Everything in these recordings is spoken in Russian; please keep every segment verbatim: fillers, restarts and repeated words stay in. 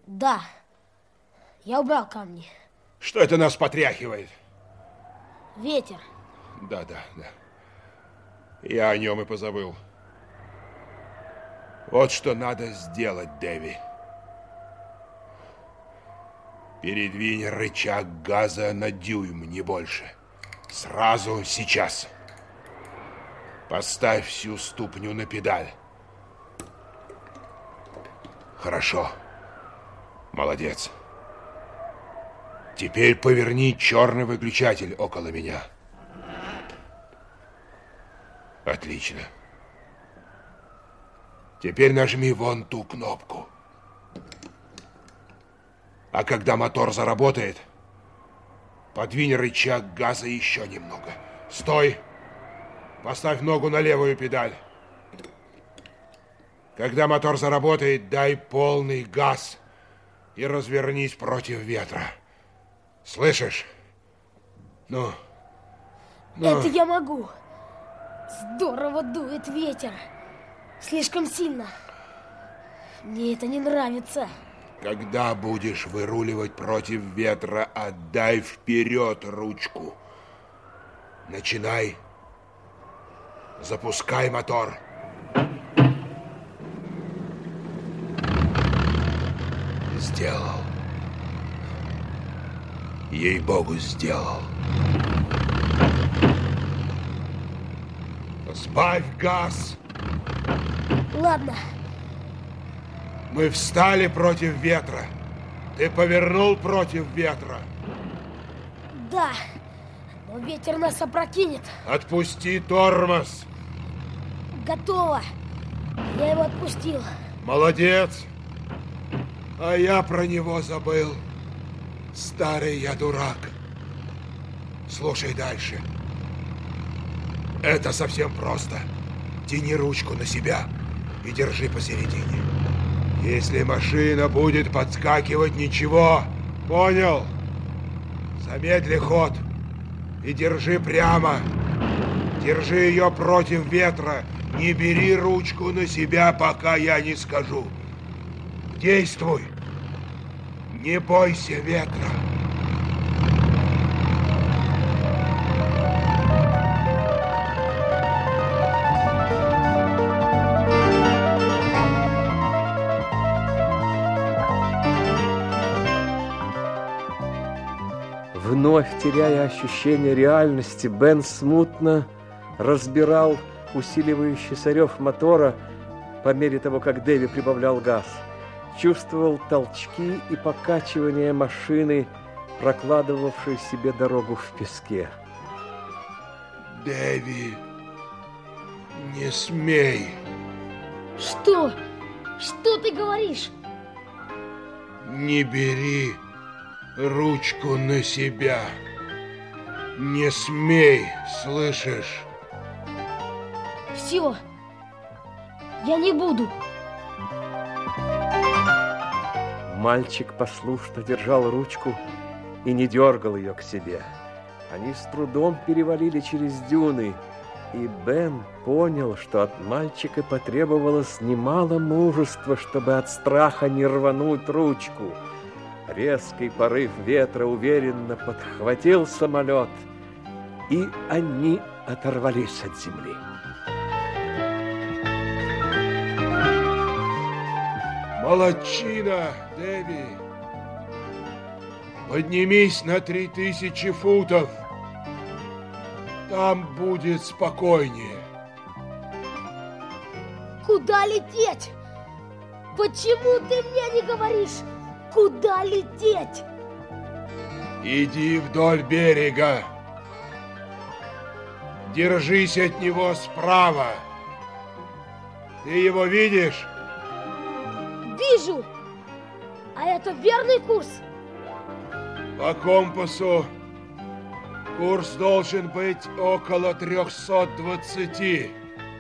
Да, я убрал камни. Что это нас потряхивает? Ветер. Да, да, да. Я о нем и позабыл. Вот что надо сделать, Дэви. Передвинь рычаг газа на дюйм, не больше. Сразу, сейчас. Поставь всю ступню на педаль. Хорошо. Молодец. Теперь поверни черный выключатель около меня. Отлично. Теперь нажми вон ту кнопку. А когда мотор заработает, подвинь рычаг газа еще немного. Стой! Поставь ногу на левую педаль. Когда мотор заработает, дай полный газ и развернись против ветра. Слышишь? Ну, ну. Это я могу. Здорово дует ветер. Слишком сильно. Мне это не нравится. Когда будешь выруливать против ветра, отдай вперед ручку. Начинай. Запускай мотор. Сделал. Ей-богу, сделал. Сбавь газ. Ладно. Мы встали против ветра. Ты повернул против ветра. Да, но ветер нас опрокинет. Отпусти тормоз. Готово. Я его отпустил. Молодец. А я про него забыл. Старый я дурак. Слушай дальше. Это совсем просто. Тяни ручку на себя и держи посередине. Если машина будет подскакивать, ничего. Понял? Замедли ход и держи прямо. Держи ее против ветра. Не бери ручку на себя, пока я не скажу. Действуй. Не бойся ветра. Вновь теряя ощущение реальности, Бен смутно разбирал усиливающийся рев мотора по мере того, как Дэви прибавлял газ. Чувствовал толчки и покачивание машины, прокладывавшей себе дорогу в песке. Дэви, не смей. Что? Что ты говоришь? Не бери ручку на себя. Не смей, слышишь? Все. Я не буду. Мальчик послушно держал ручку и не дергал ее к себе. Они с трудом перевалили через дюны, и Бен понял, что от мальчика потребовалось немало мужества, чтобы от страха не рвануть ручку. Резкий порыв ветра уверенно подхватил самолет, и они оторвались от земли. Молодчина, Дэви. Поднимись на три тысячи футов. Там будет спокойнее. Куда лететь? Почему ты мне не говоришь, куда лететь? Иди вдоль берега. Держись от него справа. Ты его видишь? Вижу. А это верный курс? По компасу курс должен быть около трехсот двадцати.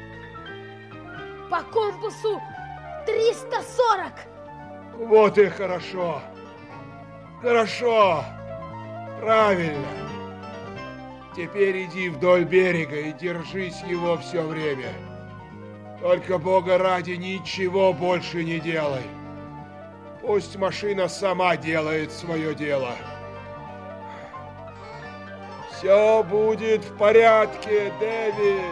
По компасу триста сорок. Вот и хорошо. Хорошо. Правильно. Теперь иди вдоль берега и держись его все время. Только, Бога ради, ничего больше не делай. Пусть машина сама делает свое дело. Все будет в порядке, Дэви.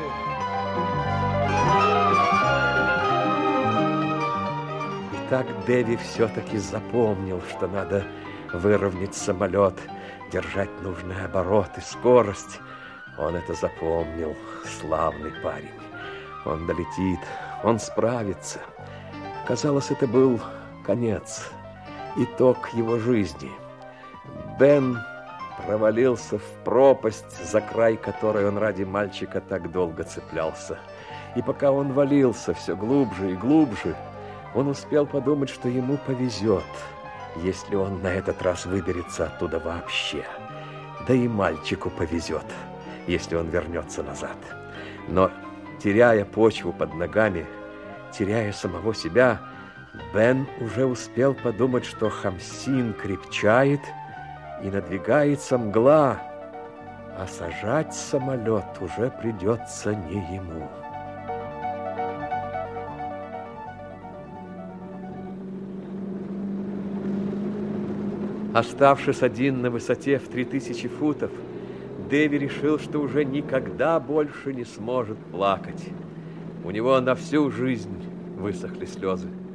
И так Дэви все-таки запомнил, что надо выровнять самолет, держать нужный оборот и скорость. Он это запомнил, славный парень. Он долетит, он справится. Казалось, это был конец, итог его жизни. Бен провалился в пропасть, за край которой он ради мальчика так долго цеплялся. И пока он валился все глубже и глубже, он успел подумать, что ему повезет, если он на этот раз выберется оттуда вообще. Да и мальчику повезет, если он вернется назад. Но, теряя почву под ногами, теряя самого себя, Бен уже успел подумать, что Хамсин крепчает и надвигается мгла, а сажать самолет уже придется не ему. Оставшись один на высоте в три тысячи футов, Дэви решил, что уже никогда больше не сможет плакать. У него на всю жизнь высохли слезы.